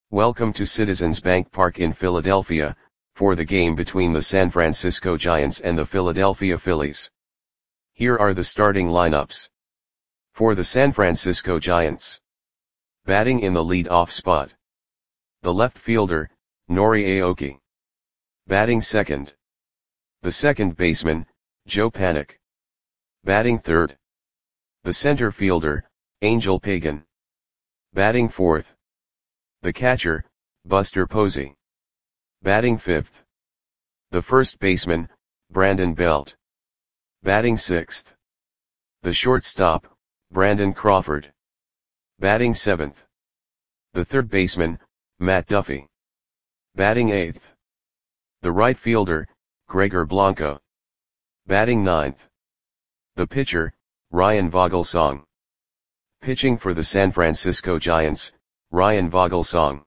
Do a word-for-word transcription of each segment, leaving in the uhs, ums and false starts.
Welcome to Citizens Bank Park in Philadelphia, for the game between the San Francisco Giants and the Philadelphia Phillies. Here are the starting lineups. For the San Francisco Giants. Batting in the lead-off spot. The left fielder, Nori Aoki. Batting second. The second baseman, Joe Panik. Batting third. The center fielder, Angel Pagan. Batting fourth. The catcher, Buster Posey. Batting fifth. The first baseman, Brandon Belt. Batting sixth. The shortstop, Brandon Crawford. Batting seventh. The third baseman, Matt Duffy. Batting eighth. The right fielder, Gregor Blanco. Batting ninth. The pitcher, Ryan Vogelsong. Pitching for the San Francisco Giants, Ryan Vogelsong.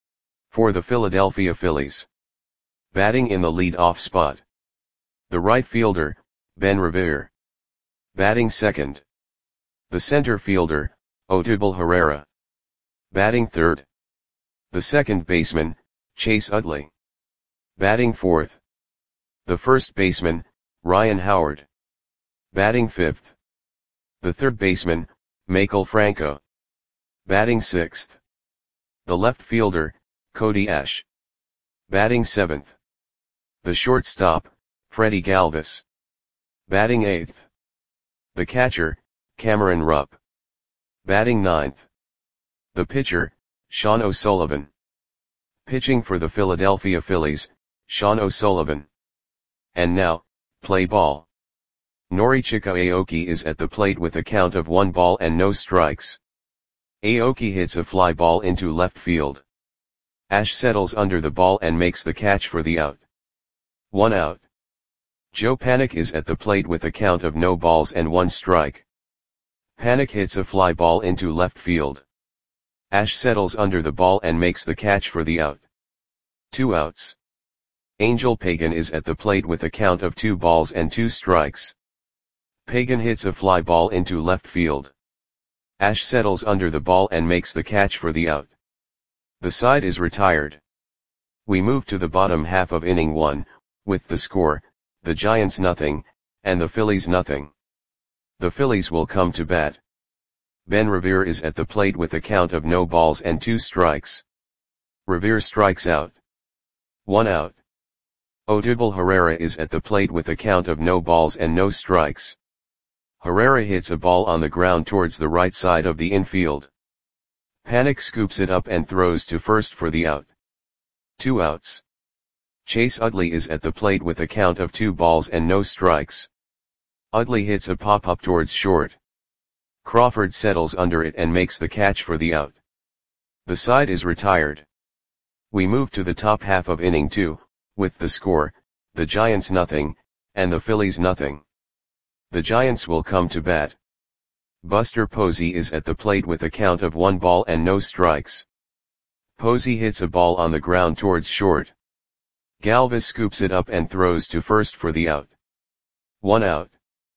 For the Philadelphia Phillies. Batting in the lead-off spot. The right fielder, Ben Revere. Batting second. The center fielder, Odubel Herrera. Batting third. The second baseman, Chase Utley. Batting fourth. The first baseman, Ryan Howard. Batting fifth. The third baseman, Michael Franco. Batting sixth. The left fielder, Cody Ash. Batting seventh. The shortstop, Freddie Galvis. Batting eighth. The catcher, Cameron Rupp. Batting ninth. The pitcher, Sean O'Sullivan. Pitching for the Philadelphia Phillies, Sean O'Sullivan. And now, play ball. Norichika Aoki is at the plate with a count of one ball and no strikes. Aoki hits a fly ball into left field. Ash settles under the ball and makes the catch for the out. One out. Joe Panik is at the plate with a count of no balls and one strike. Panik hits a fly ball into left field. Ash settles under the ball and makes the catch for the out. Two outs. Angel Pagan is at the plate with a count of two balls and two strikes. Pagan hits a fly ball into left field. Ash settles under the ball and makes the catch for the out. The side is retired. We move to the bottom half of inning one, with the score, the Giants nothing, and the Phillies nothing. The Phillies will come to bat. Ben Revere is at the plate with a count of no balls and two strikes. Revere strikes out. One out. Odubel Herrera is at the plate with a count of no balls and no strikes. Herrera hits a ball on the ground towards the right side of the infield. Panik scoops it up and throws to first for the out. Two outs. Chase Utley is at the plate with a count of two balls and no strikes. Utley hits a pop-up towards short. Crawford settles under it and makes the catch for the out. The side is retired. We move to the top half of inning two, with the score, the Giants nothing, and the Phillies nothing. The Giants will come to bat. Buster Posey is at the plate with a count of one ball and no strikes. Posey hits a ball on the ground towards short. Galvis scoops it up and throws to first for the out. One out.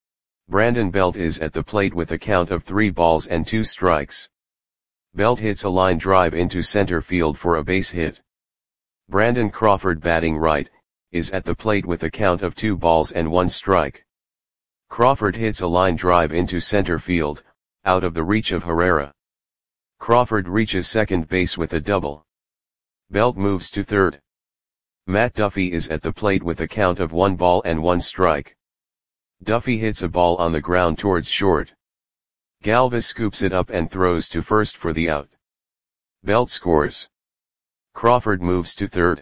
Brandon Belt is at the plate with a count of three balls and two strikes. Belt hits a line drive into center field for a base hit. Brandon Crawford, batting right, is at the plate with a count of two balls and one strike. Crawford hits a line drive into center field, out of the reach of Herrera. Crawford reaches second base with a double. Belt moves to third. Matt Duffy is at the plate with a count of one ball and one strike. Duffy hits a ball on the ground towards short. Galvis scoops it up and throws to first for the out. Belt scores. Crawford moves to third.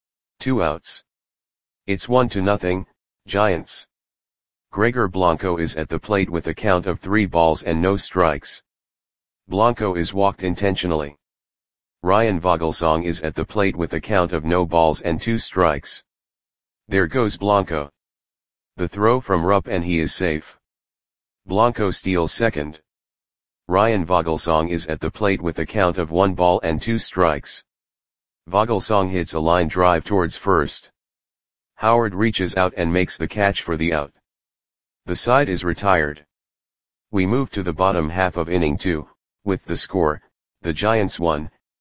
Two outs. It's one to nothing, Giants. Gregor Blanco is at the plate with a count of three balls and no strikes. Blanco is walked intentionally. Ryan Vogelsong is at the plate with a count of no balls and two strikes. There goes Blanco. The throw from Rupp and he is safe. Blanco steals second. Ryan Vogelsong is at the plate with a count of one ball and two strikes. Vogelsong hits a line drive towards first. Howard reaches out and makes the catch for the out. The side is retired. We move to the bottom half of inning two, with the score, the Giants one,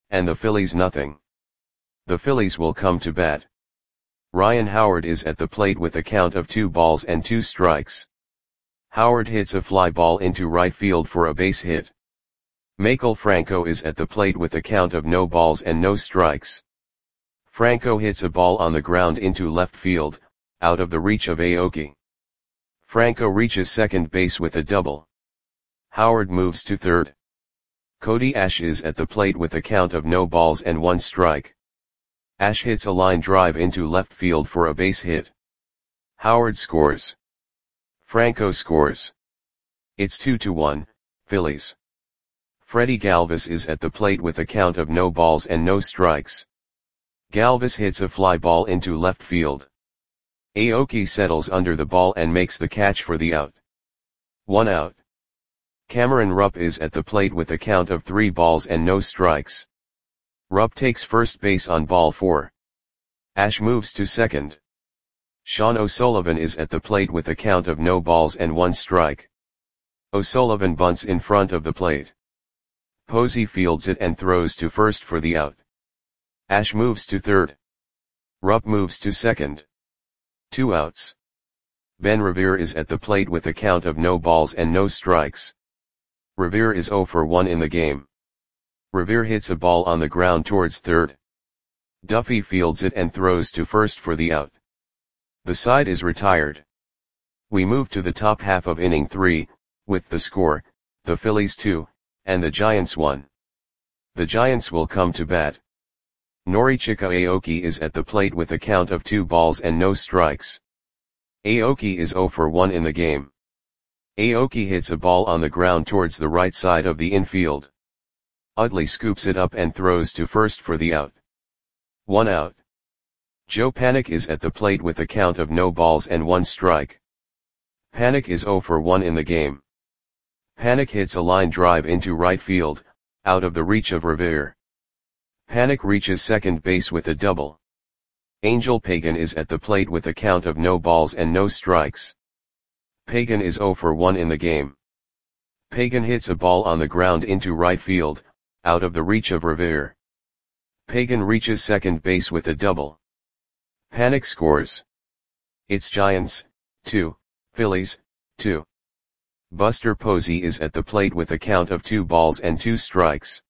and the Phillies nothing. The Phillies will come to bat. Ryan Howard is at the plate with a count of two balls and two strikes. Howard hits a fly ball into right field for a base hit. Maikel Franco is at the plate with a count of no balls and no strikes. Franco hits a ball on the ground into left field, out of the reach of Aoki. Franco reaches second base with a double. Howard moves to third. Cody Ash is at the plate with a count of no balls and one strike. Ash hits a line drive into left field for a base hit. Howard scores. Franco scores. It's two to one, Phillies. Freddie Galvis is at the plate with a count of no balls and no strikes. Galvis hits a fly ball into left field. Aoki settles under the ball and makes the catch for the out. One out. Cameron Rupp is at the plate with a count of three balls and no strikes. Rupp takes first base on ball four. Ash moves to second. Sean O'Sullivan is at the plate with a count of no balls and one strike. O'Sullivan bunts in front of the plate. Posey fields it and throws to first for the out. Ash moves to third. Rupp moves to second. Two outs. Ben Revere is at the plate with a count of no balls and no strikes. Revere is zero for one in the game. Revere hits a ball on the ground towards third. Duffy fields it and throws to first for the out. The side is retired. We move to the top half of inning three, with the score, the Phillies two, and the Giants one. The Giants will come to bat. Norichika Aoki is at the plate with a count of two balls and no strikes. Aoki is zero for one in the game. Aoki hits a ball on the ground towards the right side of the infield. Utley scoops it up and throws to first for the out. One out. Joe Panik is at the plate with a count of no balls and one strike. Panik is zero for one in the game. Panik hits a line drive into right field, out of the reach of Revere. Panik reaches second base with a double. Angel Pagan is at the plate with a count of no balls and no strikes. Pagan is zero for one in the game. Pagan hits a ball on the ground into right field, out of the reach of Revere. Pagan reaches second base with a double. Panik scores. It's Giants, two, Phillies, two. Buster Posey is at the plate with a count of two balls and two strikes.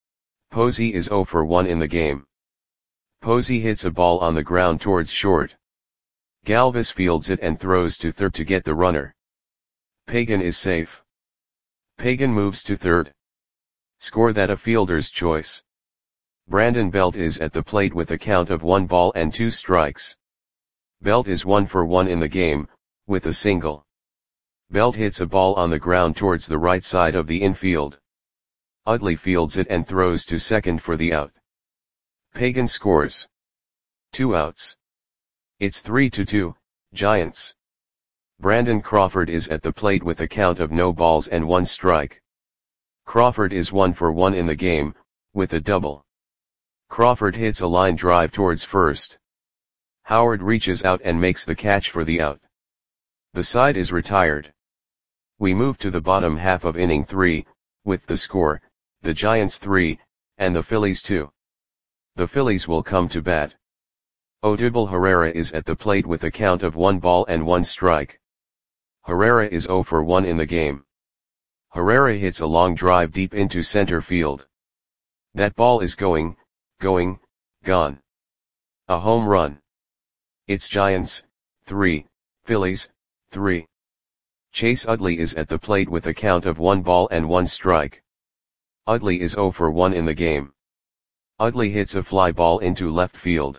Posey is zero for one in the game. Posey hits a ball on the ground towards short. Galvis fields it and throws to third to get the runner. Pagan is safe. Pagan moves to third. Score that a fielder's choice. Brandon Belt is at the plate with a count of one ball and two strikes. Belt is one for one in the game, with a single. Belt hits a ball on the ground towards the right side of the infield. Utley fields it and throws to second for the out. Pagan scores. Two outs. It's three to two, Giants. Brandon Crawford is at the plate with a count of no balls and one strike. Crawford is one for one in the game, with a double. Crawford hits a line drive towards first. Howard reaches out and makes the catch for the out. The side is retired. We move to the bottom half of inning three, with the score, the Giants three, and the Phillies two. The Phillies will come to bat. Odubel Herrera is at the plate with a count of one ball and one strike. Herrera is zero for one in the game. Herrera hits a long drive deep into center field. That ball is going, going, gone. A home run. It's Giants, three, Phillies, three. Chase Utley is at the plate with a count of one ball and one strike. Utley is zero for one in the game. Utley hits a fly ball into left field.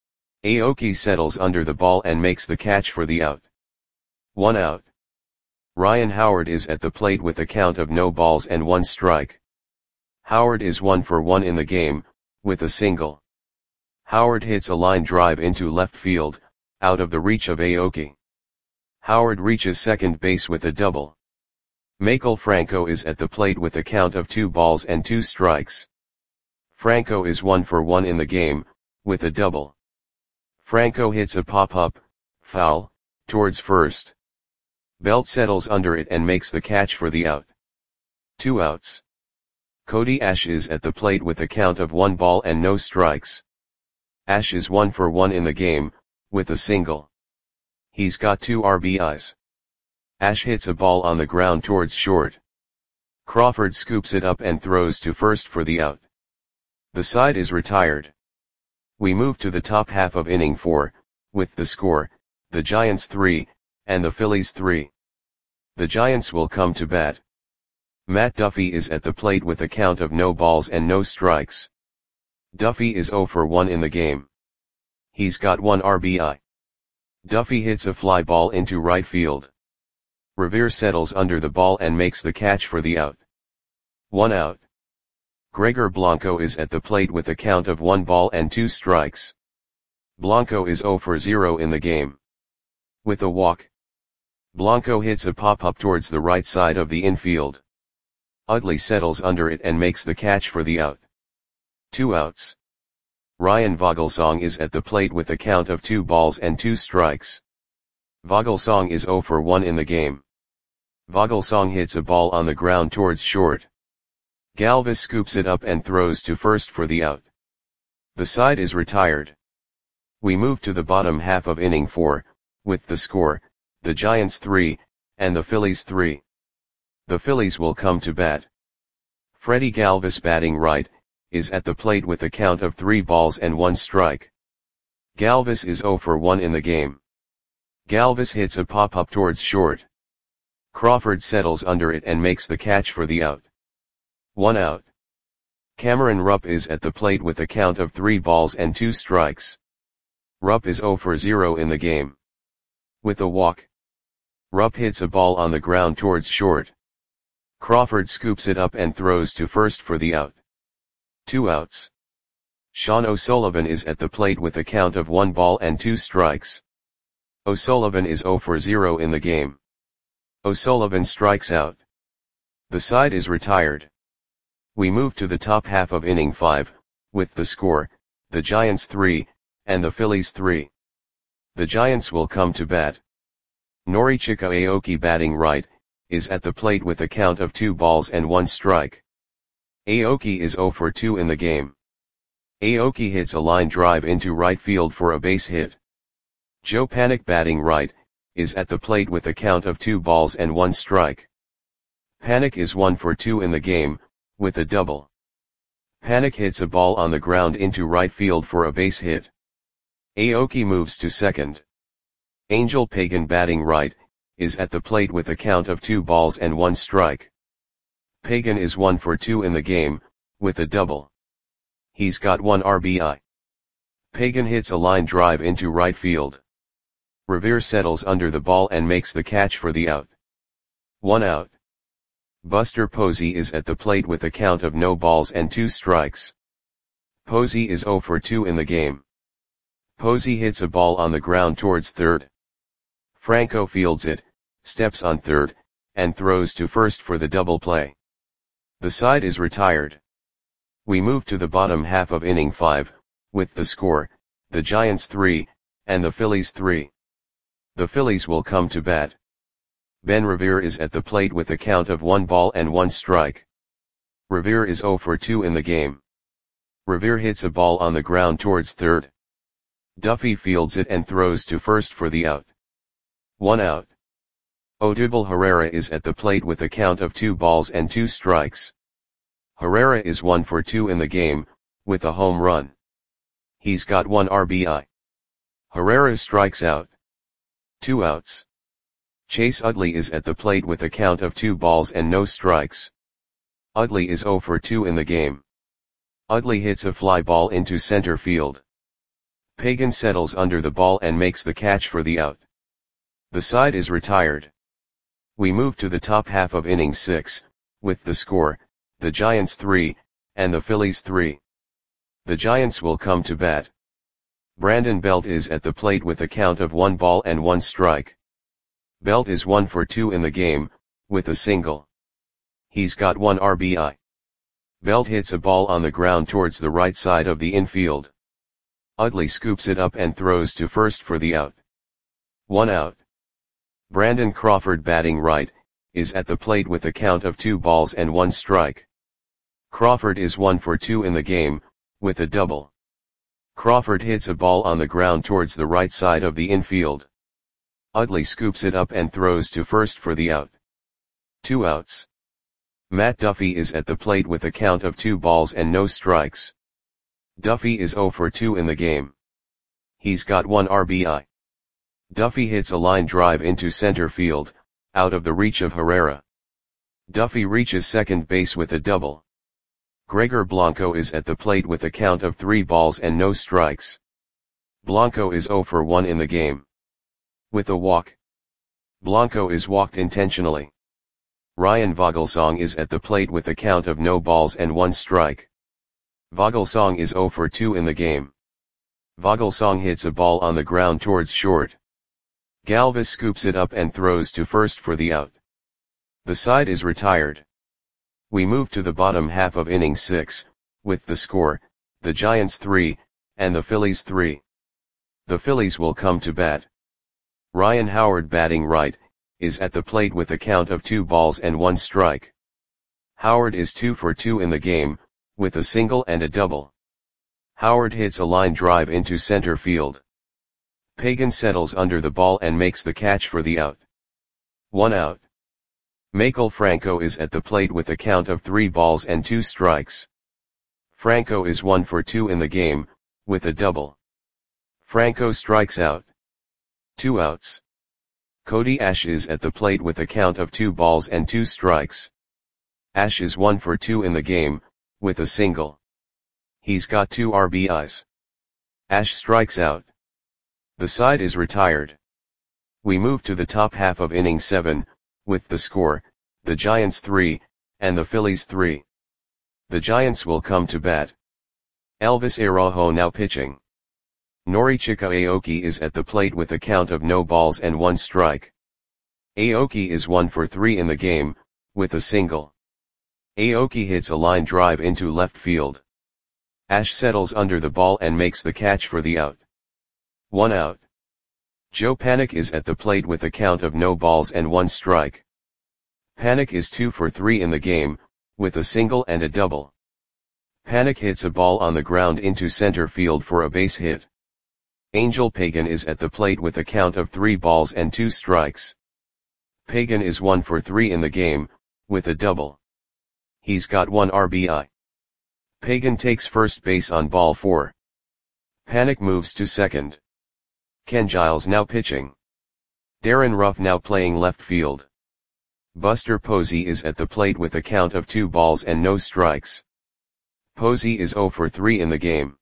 Aoki settles under the ball and makes the catch for the out. One out. Ryan Howard is at the plate with a count of no balls and one strike. Howard is one for one in the game, with a single. Howard hits a line drive into left field, out of the reach of Aoki. Howard reaches second base with a double. Maikel Franco is at the plate with a count of two balls and two strikes. Franco is one for one in the game, with a double. Franco hits a pop-up, foul, towards first. Belt settles under it and makes the catch for the out. Two outs. Cody Ash is at the plate with a count of one ball and no strikes. Ash is one for one in the game, with a single. He's got two R B Is. Ash hits a ball on the ground towards short. Crawford scoops it up and throws to first for the out. The side is retired. We move to the top half of inning four, with the score, the Giants three, and the Phillies three. The Giants will come to bat. Matt Duffy is at the plate with a count of no balls and no strikes. Duffy is zero for one in the game. He's got one R B I. Duffy hits a fly ball into right field. Revere settles under the ball and makes the catch for the out. One out. Gregor Blanco is at the plate with a count of one ball and two strikes. Blanco is zero for zero in the game. With a walk, Blanco hits a pop-up towards the right side of the infield. Utley settles under it and makes the catch for the out. Two outs. Ryan Vogelsong is at the plate with a count of two balls and two strikes. Vogelsong is zero for one in the game. Vogelsong hits a ball on the ground towards short. Galvis scoops it up and throws to first for the out. The side is retired. We move to the bottom half of inning four, with the score, the Giants three, and the Phillies three. The Phillies will come to bat. Freddie Galvis, batting right, is at the plate with a count of three balls and one strike. Galvis is zero for one in the game. Galvis hits a pop-up towards short. Crawford settles under it and makes the catch for the out. One out. Cameron Rupp is at the plate with a count of three balls and two strikes. Rupp is zero for zero in the game. With a walk, Rupp hits a ball on the ground towards short. Crawford scoops it up and throws to first for the out. Two outs. Sean O'Sullivan is at the plate with a count of one ball and two strikes. O'Sullivan is zero for zero in the game. O'Sullivan strikes out. The side is retired. We move to the top half of inning five, with the score, the Giants three, and the Phillies three. The Giants will come to bat. Norichika Aoki, batting right, is at the plate with a count of two balls and one strike. Aoki is zero for two in the game. Aoki hits a line drive into right field for a base hit. Joe Panik, batting right, is at the plate with a count of two balls and one strike. Panik is one for two in the game, with a double. Panik hits a ball on the ground into right field for a base hit. Aoki moves to second. Angel Pagan, batting right, is at the plate with a count of two balls and one strike. Pagan is one for two in the game, with a double. He's got one R B I. Pagan hits a line drive into right field. Revere settles under the ball and makes the catch for the out. One out. Buster Posey is at the plate with a count of no balls and two strikes. Posey is zero for two in the game. Posey hits a ball on the ground towards third. Franco fields it, steps on third, and throws to first for the double play. The side is retired. We move to the bottom half of inning five, with the score, the Giants three, and the Phillies three. The Phillies will come to bat. Ben Revere is at the plate with a count of one ball and one strike. Revere is zero for two in the game. Revere hits a ball on the ground towards third. Duffy fields it and throws to first for the out. One out. Odubel Herrera is at the plate with a count of two balls and two strikes. Herrera is one for two in the game, with a home run. He's got one R B I. Herrera strikes out. Two outs. Chase Utley is at the plate with a count of two balls and no strikes. Utley is zero for two in the game. Utley hits a fly ball into center field. Pagan settles under the ball and makes the catch for the out. The side is retired. We move to the top half of inning six, with the score, the Giants three, and the Phillies three. The Giants will come to bat. Brandon Belt is at the plate with a count of one ball and one strike. Belt is one for two in the game, with a single. He's got one R B I. Belt hits a ball on the ground towards the right side of the infield. Utley scoops it up and throws to first for the out. One out. Brandon Crawford, batting right, is at the plate with a count of two balls and one strike. Crawford is one for two in the game, with a double. Crawford hits a ball on the ground towards the right side of the infield. Utley scoops it up and throws to first for the out. Two outs. Matt Duffy is at the plate with a count of two balls and no strikes. Duffy is zero for two in the game. He's got one R B I. Duffy hits a line drive into center field, out of the reach of Herrera. Duffy reaches second base with a double. Gregor Blanco is at the plate with a count of three balls and no strikes. Blanco is zero for one in the game. With a walk. Blanco is walked intentionally. Ryan Vogelsong is at the plate with a count of no balls and one strike. Vogelsong is zero for two in the game. Vogelsong hits a ball on the ground towards short. Galvis scoops it up and throws to first for the out. The side is retired. We move to the bottom half of inning six, with the score, the Giants three, and the Phillies three. The Phillies will come to bat. Ryan Howard, batting right, is at the plate with a count of two balls and one strike. Howard is two for two in the game, with a single and a double. Howard hits a line drive into center field. Pagan settles under the ball and makes the catch for the out. One out. Maikel Franco is at the plate with a count of three balls and two strikes. Franco is one for two in the game, with a double. Franco strikes out. Two outs. Cody Ash is at the plate with a count of two balls and two strikes. Ash is one for two in the game, with a single. He's got two R B Is. Ash strikes out. The side is retired. We move to the top half of inning seven, with the score, the Giants three, and the Phillies three. The Giants will come to bat. Elvis Araujo now pitching. Norichika Aoki is at the plate with a count of no balls and one strike. Aoki is one for three in the game, with a single. Aoki hits a line drive into left field. Ash settles under the ball and makes the catch for the out. One out. Joe Panik is at the plate with a count of no balls and one strike. Panik is two for three in the game, with a single and a double. Panik hits a ball on the ground into center field for a base hit. Angel Pagan is at the plate with a count of three balls and two strikes. Pagan is one for three in the game, with a double. He's got one R B I. Pagan takes first base on ball four. Panik moves to second. Ken Giles now pitching. Darren Ruff now playing left field. Buster Posey is at the plate with a count of two balls and no strikes. Posey is zero for three in the game.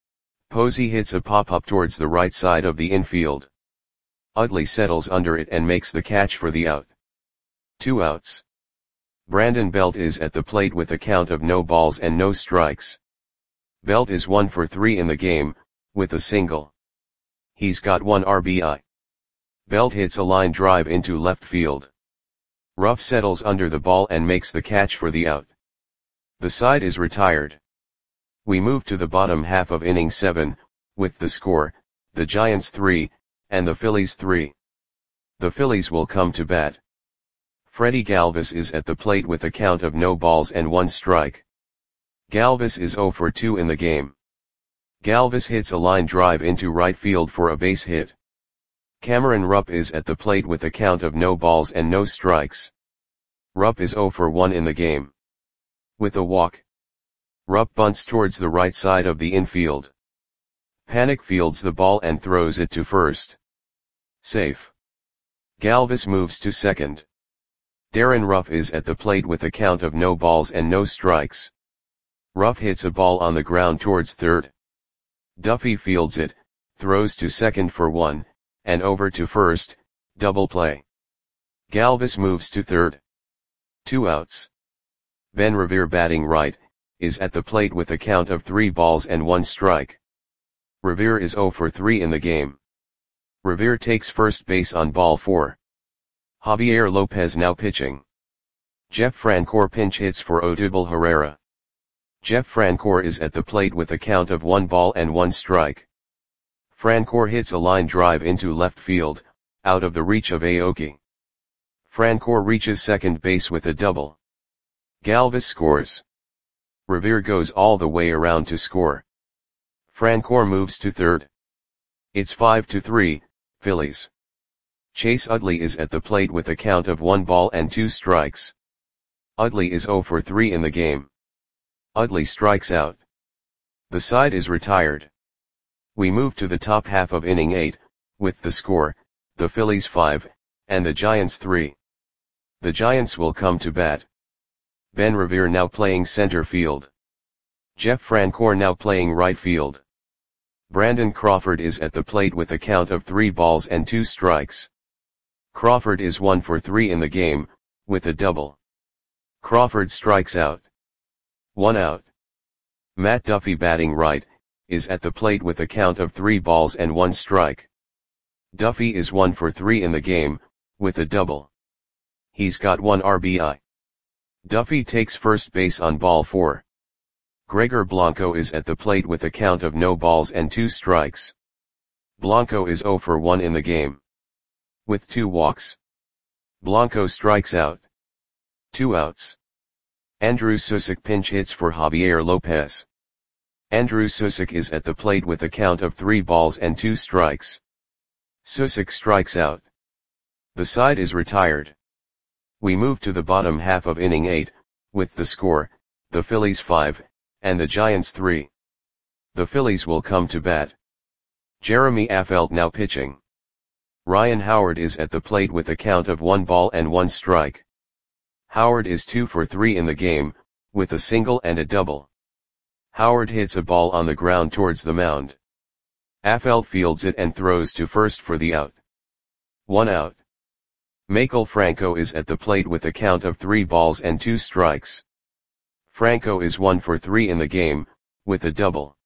Posey hits a pop-up towards the right side of the infield. Utley settles under it and makes the catch for the out. Two outs. Brandon Belt is at the plate with a count of no balls and no strikes. Belt is one for three in the game, with a single. He's got one R B I. Belt hits a line drive into left field. Ruff settles under the ball and makes the catch for the out. The side is retired. We move to the bottom half of inning seven, with the score, the Giants three, and the Phillies three. The Phillies will come to bat. Freddie Galvis is at the plate with a count of no balls and one strike. Galvis is zero for two in the game. Galvis hits a line drive into right field for a base hit. Cameron Rupp is at the plate with a count of no balls and no strikes. Rupp is zero for one in the game. With a walk. Rupp bunts towards the right side of the infield. Panik fields the ball and throws it to first. Safe. Galvis moves to second. Darren Ruff is at the plate with a count of no balls and no strikes. Ruff hits a ball on the ground towards third. Duffy fields it, throws to second for one, and over to first, double play. Galvis moves to third. Two outs. Ben Revere, batting right, is at the plate with a count of three balls and one strike. Revere is zero for three in the game. Revere takes first base on ball four. Javier Lopez now pitching. Jeff Francoeur pinch hits for Odubel Herrera. Jeff Francoeur is at the plate with a count of one ball and one strike. Francoeur hits a line drive into left field, out of the reach of Aoki. Francoeur reaches second base with a double. Galvis scores. Revere goes all the way around to score. Francoeur moves to third. It's five to three, Phillies. Chase Utley is at the plate with a count of one ball and two strikes. Utley is zero for three in the game. Utley strikes out. The side is retired. We move to the top half of inning eight, with the score, the Phillies five, and the Giants three. The Giants will come to bat. Ben Revere now playing center field. Jeff Francoeur now playing right field. Brandon Crawford is at the plate with a count of three balls and two strikes. Crawford is one for three in the game, with a double. Crawford strikes out. One out. Matt Duffy batting right, is at the plate with a count of three balls and one strike. Duffy is one for three in the game, with a double. He's got one R B I. Duffy takes first base on ball four. Gregor Blanco is at the plate with a count of no balls and two strikes. Blanco is zero for one in the game. With two walks. Blanco strikes out. Two outs. Andrew Susick pinch hits for Javier Lopez. Andrew Susick is at the plate with a count of three balls and two strikes. Susick strikes out. The side is retired. We move to the bottom half of inning eight, with the score, the Phillies five, and the Giants three. The Phillies will come to bat. Jeremy Affeldt now pitching. Ryan Howard is at the plate with a count of one ball and one strike. Howard is two for three in the game, with a single and a double. Howard hits a ball on the ground towards the mound. Affeldt fields it and throws to first for the out. One out. Maikel Franco is at the plate with a count of three balls and two strikes. Franco is one for three in the game, with a double.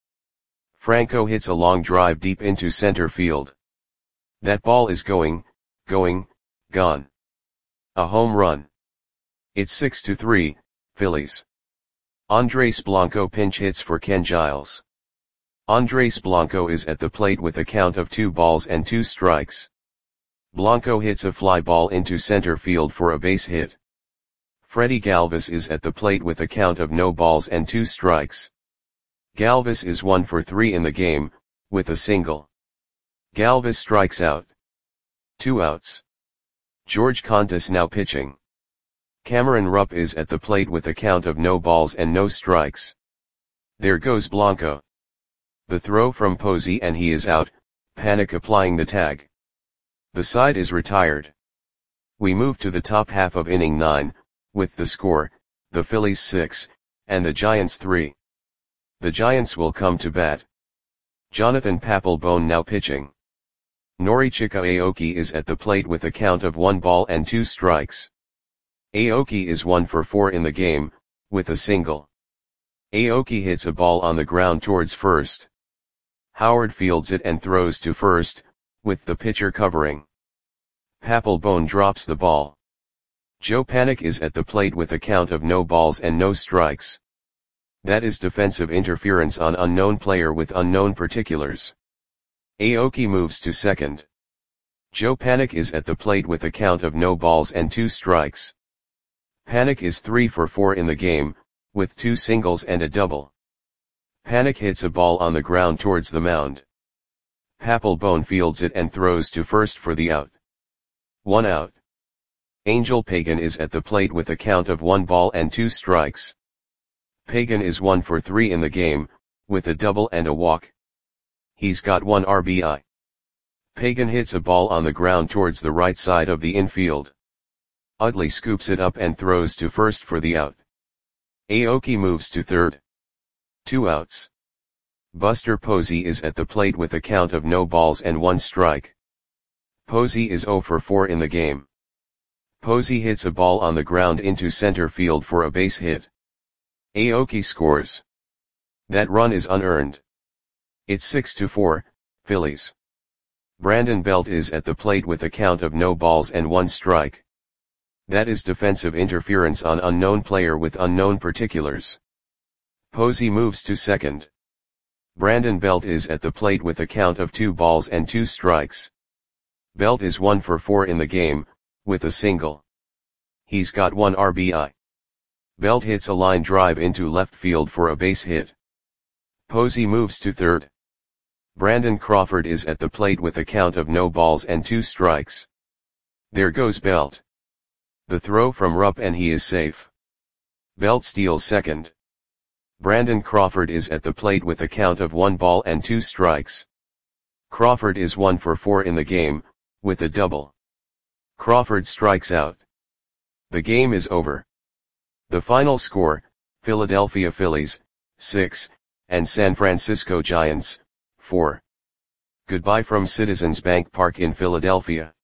Franco hits a long drive deep into center field. That ball is going, going, gone. A home run. It's six to three, Phillies. Andres Blanco pinch hits for Ken Giles. Andres Blanco is at the plate with a count of two balls and two strikes. Blanco hits a fly ball into center field for a base hit. Freddie Galvis is at the plate with a count of no balls and two strikes. Galvis is one for three in the game, with a single. Galvis strikes out. Two outs. George Contis now pitching. Cameron Rupp is at the plate with a count of no balls and no strikes. There goes Blanco. The throw from Posey and he is out, Panik applying the tag. The side is retired. We move to the top half of inning nine, with the score, the Phillies six, and the Giants three. The Giants will come to bat. Jonathan Papelbon now pitching. Norichika Aoki is at the plate with a count of one ball and two strikes. Aoki is one for four in the game, with a single. Aoki hits a ball on the ground towards first. Howard fields it and throws to first, with the pitcher covering. Papelbon drops the ball. Joe Panik is at the plate with a count of no balls and no strikes. That is defensive interference on unknown player with unknown particulars. Aoki moves to second. Joe Panik is at the plate with a count of no balls and two strikes. Panik is three for four in the game, with two singles and a double. Panik hits a ball on the ground towards the mound. Papelbon fields it and throws to first for the out. One out. Angel Pagan is at the plate with a count of one ball and two strikes. Pagan is one for three in the game, with a double and a walk. He's got one R B I. Pagan hits a ball on the ground towards the right side of the infield. Utley scoops it up and throws to first for the out. Aoki moves to third. Two outs. Buster Posey is at the plate with a count of no balls and one strike. Posey is zero for four in the game. Posey hits a ball on the ground into center field for a base hit. Aoki scores. That run is unearned. It's six to four, Phillies. Brandon Belt is at the plate with a count of no balls and one strike. That is defensive interference on unknown player with unknown particulars. Posey moves to second. Brandon Belt is at the plate with a count of two balls and two strikes. Belt is one for four in the game, with a single. He's got one R B I. Belt hits a line drive into left field for a base hit. Posey moves to third. Brandon Crawford is at the plate with a count of no balls and two strikes. There goes Belt. The throw from Rupp and he is safe. Belt steals second. Brandon Crawford is at the plate with a count of one ball and two strikes. Crawford is one for four in the game, with a double. Crawford strikes out. The game is over. The final score, Philadelphia Phillies, six, and San Francisco Giants, four. Goodbye from Citizens Bank Park in Philadelphia.